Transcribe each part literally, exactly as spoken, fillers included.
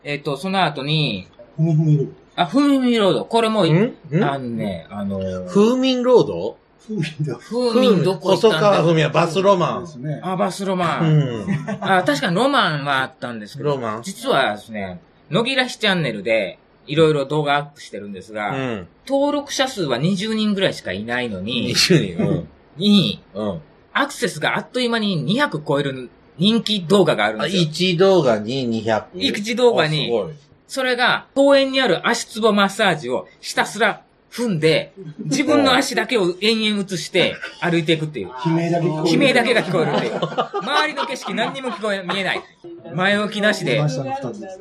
えっと、その後に、 ふみふみロード。 あ、ふみふみロード。これも、 んあのね、あのー、 風民ロードふみだ。 ふみんどこ行ったんだ細川ふみはバスロマン。 ですね。 あ、バスロマン。 うん。 あ、確かにロマンはあったんですけど、 ロマン実はですね、野木らしチャンネルで、いろいろ動画アップしてるんですが、 うん。 登録者数はにじゅうにんぐらいしかいないのに、 にじゅうにん。うん。 に、 うん。 アクセスがあっという間ににひゃく超える人気動画があるんあ、 ですよ。 一動画ににひゃく。 一動画にあすごい。 それが、公園にある足つぼマッサージをひたすら踏んで、自分の足だけを延々映して歩いていくっていう。 悲鳴だけ聞こえる。 悲鳴だけが聞こえるっていう。周りの景色何にも聞こえ、見えない。前置きなしで出ま。したね、二つです。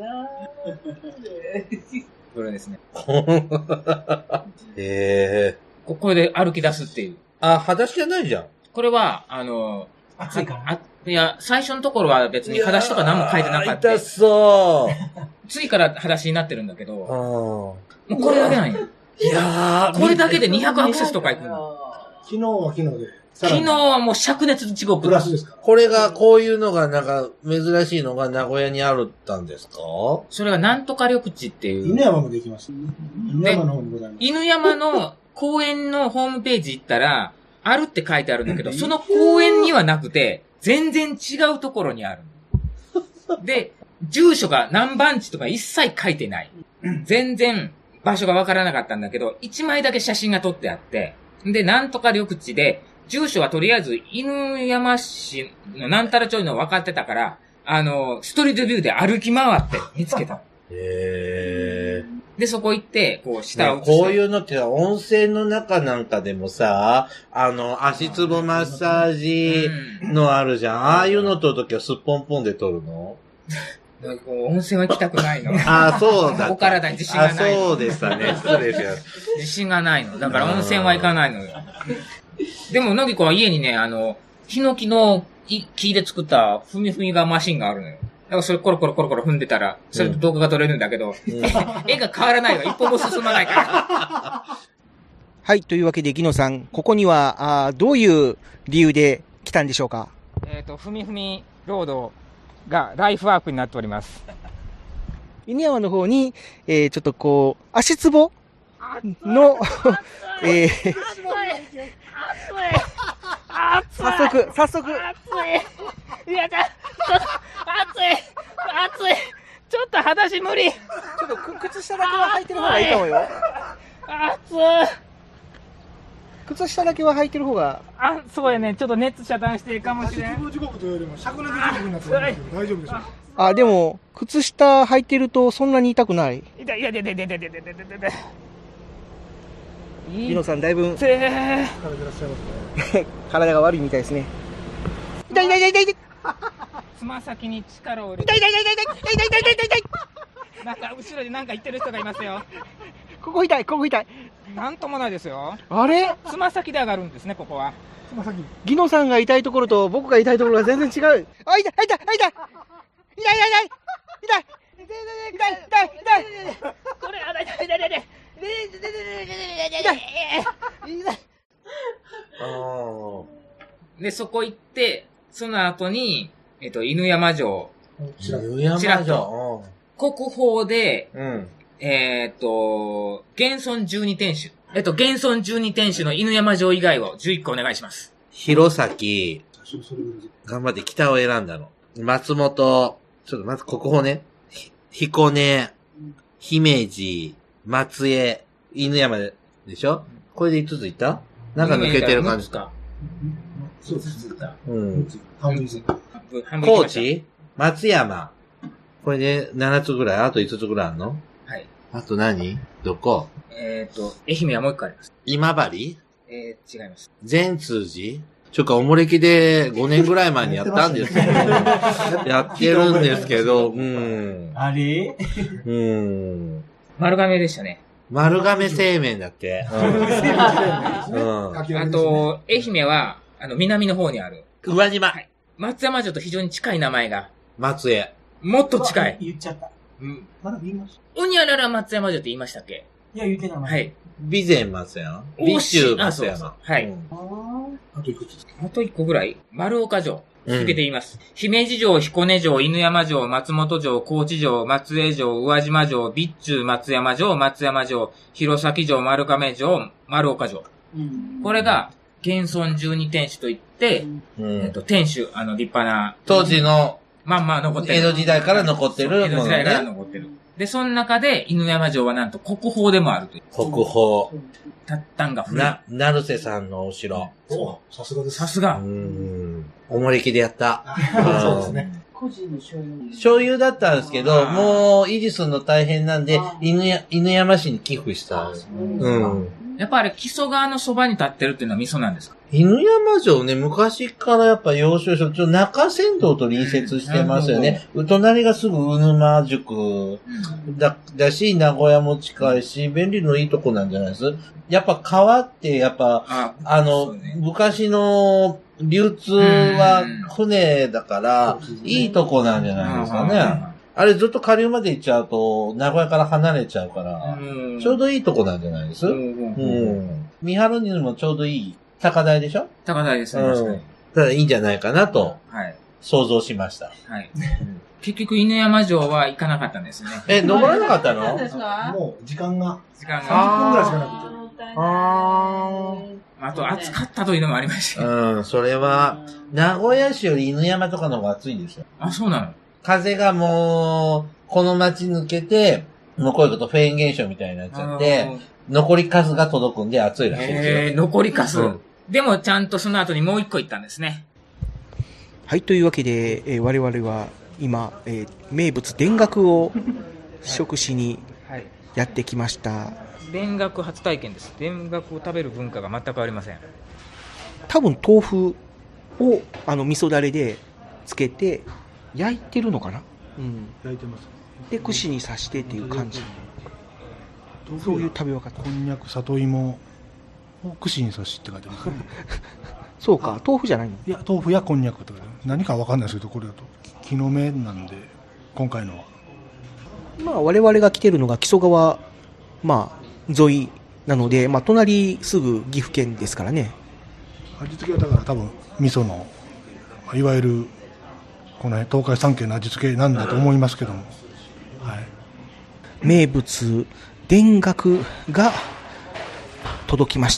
これですね。 へえ。 ここで歩き出すっていう。 あ、裸足じゃないじゃん。 これは、あの、 暑いから。 あ、いや、最初のところは別に裸足とか何も書いてなかった。 痛そう。 次から裸足になってるんだけど、 うん。 もうこれだけなんよ。 いやー、 これだけでにひゃくアクセスとかいくの。 昨日は昨日で。 昨日はもう灼熱地獄。 プラスですかこれが、こういうのが、なんか、珍しいのが名古屋にあるったんですか？ それがなんとか緑地っていう。 犬山もできます。犬山の方にございます。 犬山の公園のホームページ行ったら、あるって書いてあるんだけど、その公園にはなくて、全然違うところにある。で、住所が何番地とか一切書いてない。全然場所がわからなかったんだけど、一枚だけ写真が撮ってあって、で、なんとか緑地で、住所はとりあえず犬山市のなんたら町の分かってたから、あの、ストリートビューで歩き回って見つけた。 へー。 で、そこ行って、こう、下をね映して、 こういうのって温泉の中なんかでもさ、あの、足つぼマッサージのあるじゃん。ああいうの撮るときはすっぽんぽんで撮るの？ なんかこう温泉は行きたくないの。 ああ、そうだ。 お体に自信がないあ、そうでしたね。失礼しまし自信がないの。だから温泉は行かないのよ。でも、のぎこは家にね、あの、ヒノキの木で作ったふみふみがマシンがあるのよ。だからそれコロコロコロコロ踏んでたら、それと動画が撮れるんだけど、うん、絵が変わらないわ。一歩も進まないから。 はい、というわけで、ギノさん、ここには、あどういう理由で来たんでしょうか？ えっと、ふみふみロードがライフワークになっております。 犬山の方に、えー、ちょっとこう、足つぼの、えー、早速、早速。 暑い。いや、ちょっと、暑い。暑い。ちょっと裸足無理。ちょっと靴下だけは履いてる方がいいかもよ。 暑い。 靴下だけは履いてる方が。 あ、そうやね。ちょっと熱遮断していいかもしれん。 足つぼ時刻というよりも、灼熱時刻になってるんですけど、大丈夫でしょうか？ あ、でも、靴下履いてるとそんなに痛くない。 痛い、いや、ででででででででで。 ギノさん、だいぶ、 体でらっしゃいますね。 体が悪いみたいですね。痛い痛い痛い痛い痛い。 つま先に力を入れて。痛い痛い痛い痛い痛い痛い痛い痛い痛い。 なんか後ろでなんか言ってる人がいますよ。 ここ痛い、ここ痛い。 なんともないですよ。 あれ？ つま先で上がるんですね、ここは。 つま先。 ギノさんが痛いところと僕が痛いところが全然違う。あ、痛い痛い痛い痛い痛い痛い痛い痛い痛い痛い痛い痛い。 これ、あ、痛い痛い痛い痛い痛い。で、そこ行って、その後に、えっと、犬山城。 犬山城。 国宝で、 うん、 えっと、現存じゅうに天守。えっと、現存じゅうに天守の犬山城以外をじゅういっこお願いします。 弘前、頑張って北を選んだの。松本、ちょっとまず国宝ね。彦根、姫路、松江、犬山でしょ？これでいつついったなんか抜けてる感じか。 そうです。 うん。 半分です。 高知？松山。これでななつぐらい？あといつつぐらいあるの？ はい。 あと何？どこ？ えっと、愛媛はもう一個あります。 今治？ えー、違います。 善通寺？ちょっとおもれきでごねんぐらい前にやったんですけど、やってるんですけど、うん。 あれ？ うん。 丸亀でしたね。 丸亀製麺だって。うん。うん、 あと、愛媛は、あの、南の方にある。 宇和島。はい。 松山城と非常に近い名前が。 松江。 もっと近い。 言っちゃった。うん。まだ言いました。 おにゃらら松山城って言いましたっけ？ いや、言ってない。 はい。 備前松山。備中松山。 はい。 あといくつですか？ あと一個ぐらい？丸岡城。 続けて言います。うん、姫路城、彦根城、犬山城、松本城、高知城、松江城、宇和島城、備中松山城、松山城、弘前城、丸亀城、丸岡城。うん、これが、現存じゅうに天守といって、うん、えっと、天守、あの、立派な。 当時の、 まあまあ残ってる。 江戸時代から残ってるものね。 江戸時代から残ってる。で、その中で、犬山城はなんと国宝でもあるという。 国宝。 たったんが古い。 な、成瀬さんのお城。 お、さすがです。 さすが。 うん。おもれきでやった。 そうですね。 個人の所有。 所有だったんですけど、もう維持するの大変なんで、犬や、犬山市に寄付した。うん。 やっぱあれ、木曽川のそばに立ってるっていうのは味噌なんですか？ 犬山城ね、昔からやっぱ要所所、ちょ中山道と隣接してますよね。うん、隣がすぐうぬま塾だ、だし、名古屋も近いし、便利のいいとこなんじゃないです？やっぱ川って、やっぱ、あ, あの、ね、昔の流通は船だから、いいとこなんじゃないですかね。あれずっと下流まで行っちゃうと、名古屋から離れちゃうから、ちょうどいいとこなんじゃないです？うん。三原にもちょうどいい。高台でしょ？ 高台ですね。うん。 ただいいんじゃないかなと、はい。想像しました。 はい。結局、犬山城は行かなかったんですね。 え、登らなかったの？ もう、時間が。 時間が。 さんじゅっぷんぐらいしかなくて。 あー。あと、暑かったというのもありました。 うん、それは、名古屋市より犬山とかの方が暑いですよ。 あ、そうなの？ 風がもう、この街抜けて、向こう行くとフェーン現象みたいになっちゃって、残りカスが届くんで暑いらしいですよ。 えー、残りカス。うん、でもちゃんとその後にもう一個行ったんですね。 はい、というわけで、えー、我々は今、えー、名物田楽を食しにやってきました。 はい、田楽初体験です。田楽を食べる文化が全くありません。 多分豆腐をあの味噌だれでつけて焼いてるのかな。 うん、焼いてます。 で串に刺してっていう感じ。そういう食べ方。 こんにゃく、里芋を串に刺しって書いてますね。 そうか、豆腐じゃないの？ いや、豆腐やこんにゃくとか何かわかんないですけど、これだと木の芽なんで、今回のは。 まあ我々が来てるのが木曽川、まあ沿いなので、まあ隣すぐ岐阜県ですからね。 味付けはだから多分味噌のいわゆるこの東海三県の味付けなんだと思いますけども、はい、 名物田楽が届きました。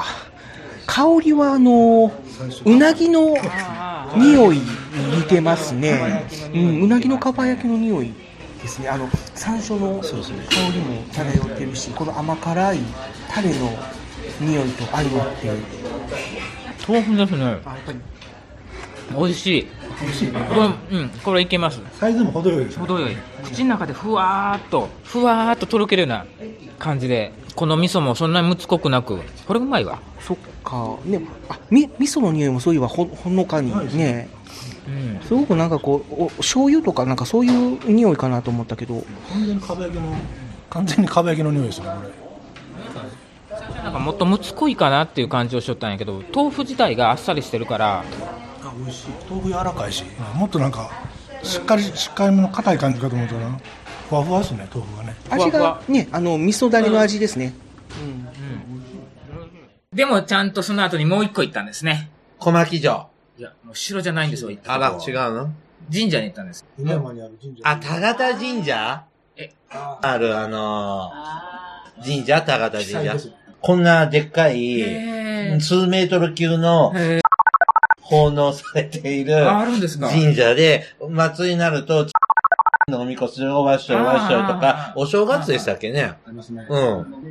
香りはあのうなぎの匂いに似てますね。うん、うなぎのかば焼きの匂いですね。あの山椒の香りも漂ってるし、この甘辛いタレの匂いと相まって豆腐ですね。あ、やっぱり美味しい。美味しい。これ、うん、これいけます。 サイズも程よいですね。 程よい。口の中でふわーっと、ふわーっととろけるような感じで、この味噌もそんなにむつこくなく、これうまいわ。 そっか。ね、あ、み、味噌の匂いもそういえばほ、ほのかにね。うん、すごくなんかこう、お醤油とかなんかそういう匂いかなと思ったけど。 完全にかば焼きの、完全にかば焼きの匂いですね、これ。 なんかもっとむつこいかなっていう感じをしとったんやけど、豆腐自体があっさりしてるから、 あ、美味しい。豆腐柔らかいし、もっとなんかしっかりしっかりめの硬い感じかと思ったらふわふわですね、豆腐がね。 味がね、あの味噌だれの味ですね。うん、うん、 でもちゃんとその後にもう一個行ったんですね。 小牧城。 いや、もう城じゃないんですよ。行ったあら、違うの？ 神社に行ったんです。 犬山にある神社。 あ、田形神社？え、あるあのー、神社、田形神社。こんなでっかい、数メートル級の、奉納されている神社で、祭りになると、のおみこするおばっしょいおばっしょいとか、お正月でしたっけね。 ありますね。 うん。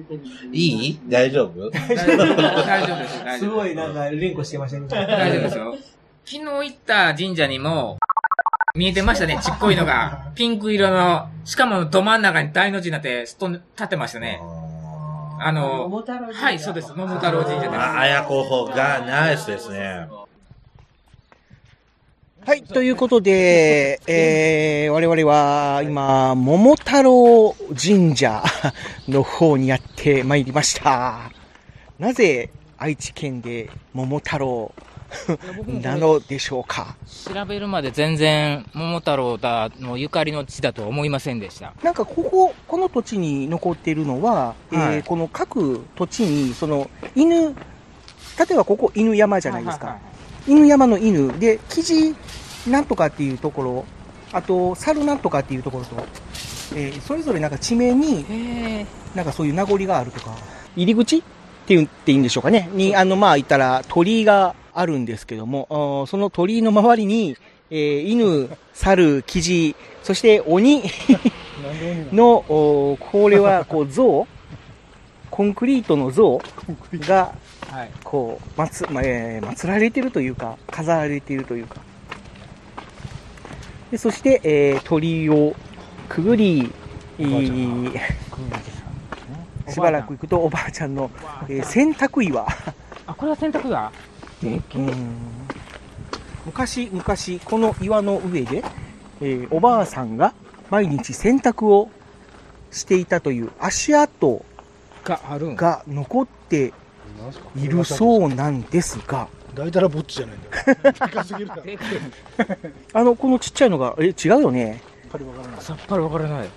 いい？大丈夫？ 大丈夫です。 すごいなんか連呼してましたね。 大丈夫ですよ。昨日行った神社にも、見えてましたね、ちっこいのが。ピンク色の、しかもど真ん中に大の字になって、すっと立ってましたね。あの、はい、そうです。桃太郎神社です。 あ、あや候補がナイスですね。 はい、ということで、えー、我々は今、桃太郎神社の方にやってまいりました。なぜ愛知県で桃太郎なのでしょうか。 調べるまで全然桃太郎だのゆかりの地だとは思いませんでした。 なんかここ、この土地に残っているのは、はい、えー、この各土地に、その犬、例えばここ犬山じゃないですか。はいはいはい、 犬山の犬で、キジなんとかっていうところ、あと、猿なんとかっていうところと、えーそれぞれなんか地名に、 へえ。 なんかそういう名残があるとか、入り口って言っていいんでしょうかね。に、あの、まあ、言ったら鳥居があるんですけども、あーその鳥居の周りに、えー犬、猿、キジ、そして鬼の、おこれは、こう、像コンクリートの像が、 はい。 こう、まつ、まあえー祀られているというか、飾られているというか。でそして、えー鳥居をくぐり、えーしばらく行くとおばあちゃんの、えー洗濯岩。 あ、これは洗濯がうん昔、昔、この岩の上で、えーおばあさんが毎日洗濯をしていたという足跡があるんが残っているそうなんですが、 大体らぼっちじゃないんだよ。でかすぎるから。 あの、このちっちゃいのが、え、違うよね。 やっぱりわからない。 さっぱりわからない。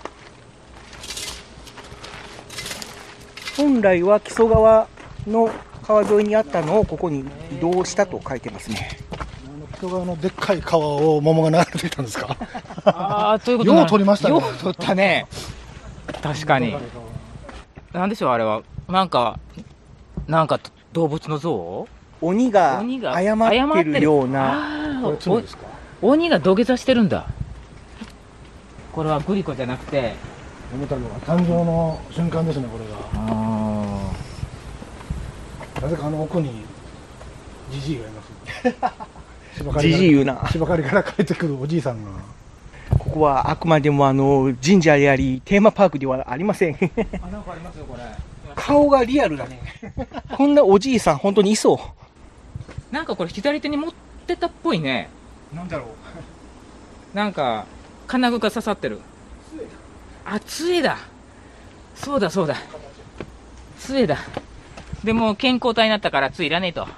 本来は木曽川の川沿いにあったのをここに移動したと書いてますね。 あの人があのでっかい川を桃が流れていたんですか。 ああ、ということなよう取りましたねよう取ったね。確かに。なんでしょう、あれは。なんか、なんか動物の像鬼が鬼が謝ってるような、 あこれー角ですか。 お鬼が土下座してるんだ。これはグリコじゃなくて、 桃太郎が誕生の瞬間ですね、これが。 あなぜかあの奥にじじいがいます。芝刈りじじい言うな。 芝刈りから帰ってくるおじいさんが。 ここはあくまでもあの神社でありテーマパークではありません。 あ、なんかありますよ、これ。 顔がリアルだね。こんなおじいさん本当にいそう。 なんかこれ左手に持ってたっぽいね。 なんだろう。 なんか、金具が刺さってる。あ、杖だ。そうだそうだ。杖だ。でも健康体になったから杖いらねえと。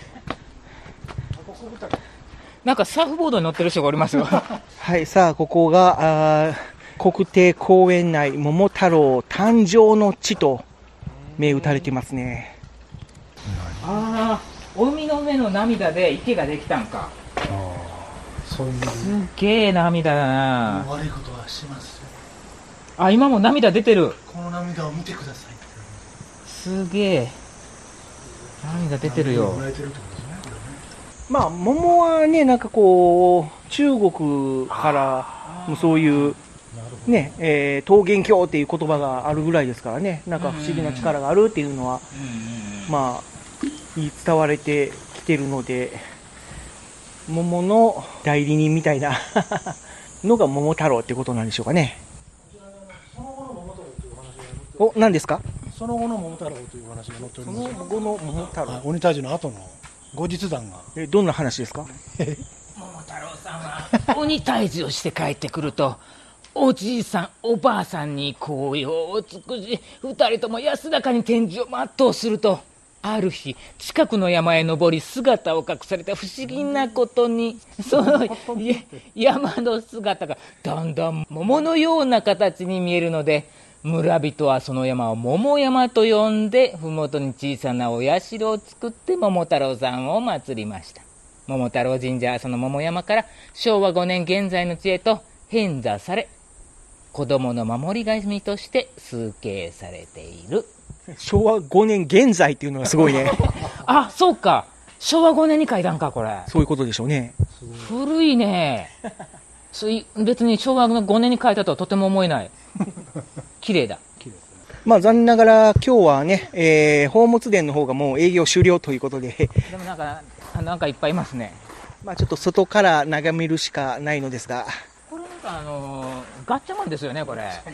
なんかサーフボードに乗ってる人がおりますよ。 はい、さあここがあー国定公園内桃太郎誕生の地と銘打たれてますね。 ああ、海の上の涙で池ができたんか。 ああ、そういうすっげえ涙だな。 悪いことはしますよ。 あ、今も涙出てる。 この涙を見てください。 すげえ。涙出てるよ。 泣いてるってことですね、これね。 まあ桃はねなんかこう中国からもそういうなるほど。 ね、えー、桃源郷っていう言葉があるぐらいですからね、なんか不思議な力があるっていうのは、まあ、言い伝われてきてるので、桃の代理人みたいなのが桃太郎ってことなんでしょうかね。 その後の桃太郎というお話が載ってお、何ですか？ その後の桃太郎というお話が載っておりそます。 の後の桃太郎。 はい、鬼退治の後の後日談が。 え、どんな話ですか？ 桃太郎さんは鬼退治をして帰ってくると、おじいさんおばあさんに紅葉を尽くし、二人とも安らかに天寿を全うすると、ある日近くの山へ登り姿を隠された不思議なことに、そのい山の姿がだんだん桃のような形に見えるので、村人はその山を桃山と呼んで、麓に小さなお社を作って桃太郎さんを祀りました。桃太郎神社はその桃山からしょうわごねん現在の地へと変座され、子供の守り神として崇敬されている。 しょうわごねん現在っていうのがすごいね。 あ、そうか。しょうわごねんに書いたんか、これ。 そういうことでしょうね。 古いね。そうい別にしょうわごねんに書いたとはとても思えない。綺麗だ。 まあ残念ながら今日はね、えー、宝物殿の方がもう営業終了ということで、 でもなんか、なんかいっぱいいますね。 まあちょっと外から眺めるしかないのですが、 これなんかあのー、ガッチャマンですよね、これ。 ちょ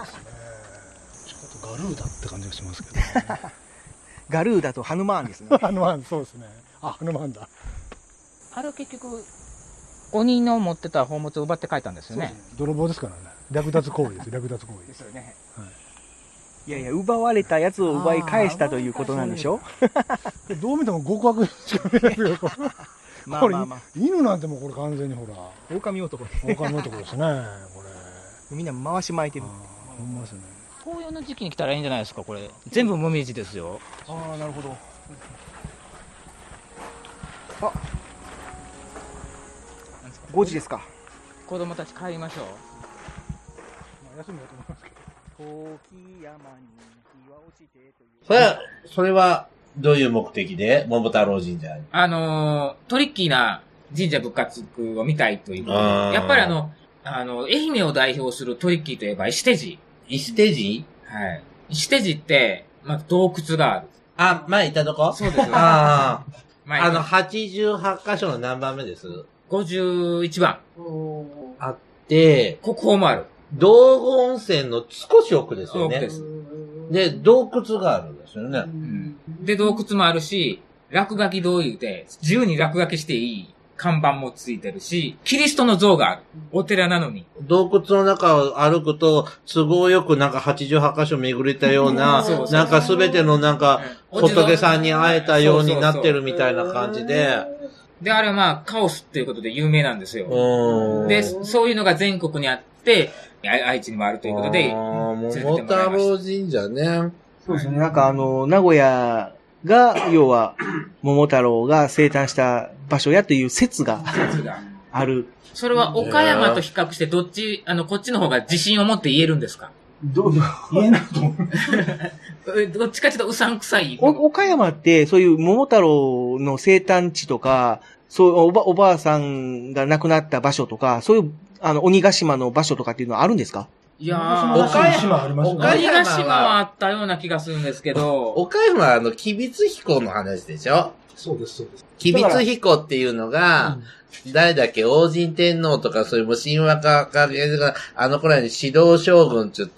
っとガルーダって感じがしますけど、ね。 ガルーダとハヌマーンですね。 ハヌマン、そうですね。あ、ハヌマンだ。 あれは結局、鬼の持ってた宝物を奪って帰ったんですよね。 泥棒ですからね。略奪行為です。略奪行為。 ですよね。 いやいや、奪われたやつを奪い返したということなんでしょ。 どう見ても極悪しか見えないですよ。これまあまあまあ、 犬なんてもうこれ完全にほら、 狼男ね。 狼男ですね。これ。 みんな回し巻いてる。 あほんまですね。 紅葉の時期に来たらいいんじゃないですか、これ。全部もみじですよ。 ああ、なるほど。あ、 ごじですか。 子供たち帰りましょう。 まあ休みだと思いますけど。 時山に日は落ちてという。 それは、それは、どういう目的で桃太郎神社に？ あのー、トリッキーな神社仏閣を見たいということで、 あーやっぱりあの、あの、愛媛を代表するトリッキーといえば石手寺。 石手寺？ はい。石手寺って、まあ、洞窟がある。 あ、前行ったとこ？ そうです。 ああ。 前あの、はちじゅうはち箇所の何番目です？ ごじゅういちばん。 あって、 国宝もある。 道後温泉の少し奥ですよね。 そうです。 で、洞窟があるんですよね。 うん。で、洞窟もあるし、落書き堂言うて、自由に落書きしていい看板もついてるし、キリストの像がある。お寺なのに。 洞窟の中を歩くと、都合よくなんかはちじゅうはち箇所巡れたような、 そうそうなんかすべてのなんか、 うん仏さんに会えたようになってるみたいな感じで、 で、あれはまあ、カオスっていうことで有名なんですよ。 うん。 で、そういうのが全国にあって、あ愛知にもあるということで、 あー連れて桃ってもらいました太郎神社ね。 そうですね。なんかあの、名古屋が、要は、桃太郎が生誕した場所やという説が説がある。 それは岡山と比較してどっち、あの、こっちの方が自信を持って言えるんですか？ どうぞ。言えないと思う。 どっちかちょっとうさんくさい。 お岡山って、そういう桃太郎の生誕地とか、そうおば、おばあさんが亡くなった場所とか、そういう、あの、鬼ヶ島の場所とかっていうのはあるんですか？ いや岡ー、 山ありますよね。 鬼ヶ島はあったような気がするんですけど、 岡山はあの、吉備津彦の話でしょ？ そうです、そうです。 吉備津彦っていうのが、誰だっけ、王神天皇とかそういうもう神話家か、あの頃に指導将軍って言って、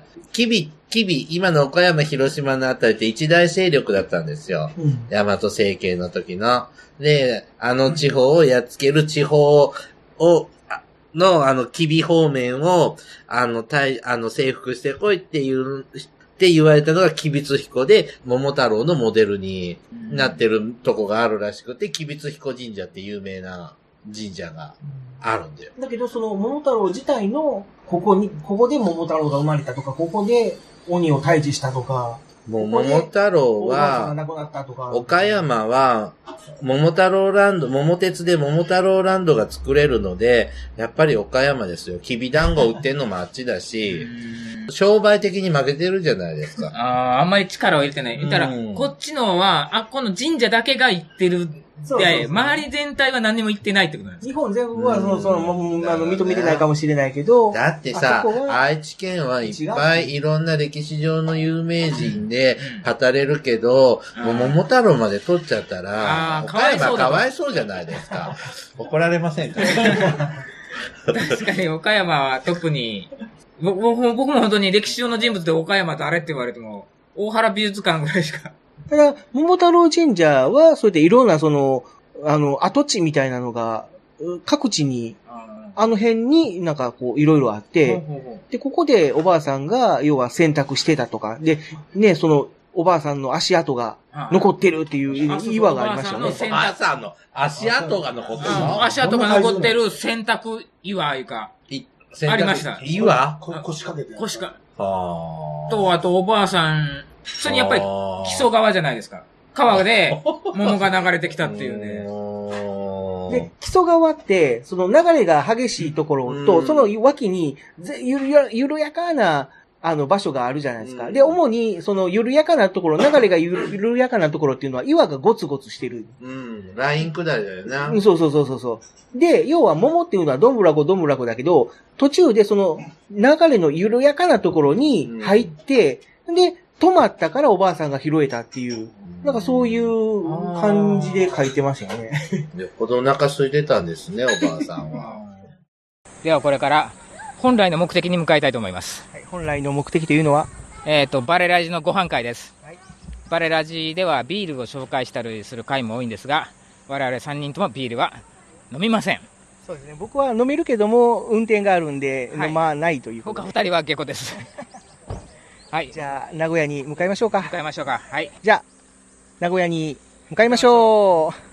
吉備、吉備、今の岡山、広島のあたりって一大勢力だったんですよ。 うん。 大和政権の時の。で、あの地方をやっつける地方を、の、あの、吉備方面を、あの、対、あの、征服してこいっていう、って言われたのが吉備津彦で、桃太郎のモデルになってるとこがあるらしくて、吉備津彦神社って有名な神社があるんだよ。 だけど、その桃太郎自体の、ここに、ここで桃太郎が生まれたとか、ここで鬼を退治したとか、 もう桃太郎おばあさんがは、 亡くなったとか。 岡山は、桃太郎ランド、桃鉄で桃太郎ランドが作れるので、やっぱり岡山ですよ。きびだんご売ってんのもあっちだし、商売的に負けてるじゃないですか。 ああ、あんまり力を入れてない。言ったら、 うんこっちのは、あ、この神社だけが行ってるそうそうそうで、周り全体は何にも行ってないってことなんです日か？ 本全部は、その、その、 うんもうあの、認めてないかもしれないけど、 だってさあそこ、は愛知県はいっぱいいろんな歴史上の有名人で語れるけど、 うんもう桃太郎まで取っちゃったら、 あー岡山かわいそうだかわいそうじゃないですか。怒られませんか？ 確かに岡山は特に、僕僕も僕も本当に歴史上の人物で岡山誰って言われても、大原美術館ぐらいしか。 ただ、桃太郎神社は、そうやっていろんなその、あの、跡地みたいなのが、う各地に、あの辺になんかこう、いろいろあって、 ほうほうほで、ここでおばあさんが、要は洗濯してたとか、で、ね、その、おばあさんの足跡がう残ってるっていうあそうそう岩がありましたよねおばあ。さんの朝の足跡が残ってるうんの？ 足跡が残ってる洗濯岩いうか、 いありました岩？ こ腰掛けて。 腰か、 はあ。 と、あとおばあさん、普通にやっぱり木曽川じゃないですか。川で桃が流れてきたっていうね。 で、木曽川って、その流れが激しいところと、 うんその脇に、ぜゆるや、緩やかな、あの、場所があるじゃないですか。 うんで、主に、その緩やかなところ、流れがゆる緩やかなところっていうのは、岩がゴツゴツしてる。 うん。ライン下りだよな。 うんそうそうそうそうそう。で、要は桃っていうのはどんぶらこどんぶらこだけど、途中でその流れの緩やかなところに入って、で、止まったからおばあさんが拾えたっていう、なんかそういう感じで書いてましたよね。 よっぽどお腹空いてたんですね、おばあさんは。 ではこれから本来の目的に向かいたいと思います。 はい本来の目的というのは、 えっと、バレラジのご飯会です。 はいバレラジではビールを紹介したりする会も多いんですが、我々さんにんともビールは飲みません。 そうですね。僕は飲めるけども、運転があるんで、 はい飲まないということで。 他二人は下戸です。はい。 じゃあ、名古屋に向かいましょうか向。かいましょうか。はい。 じゃあ、名古屋に向かいましょう。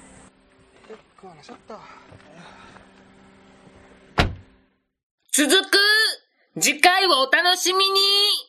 続く次回をお楽しみに。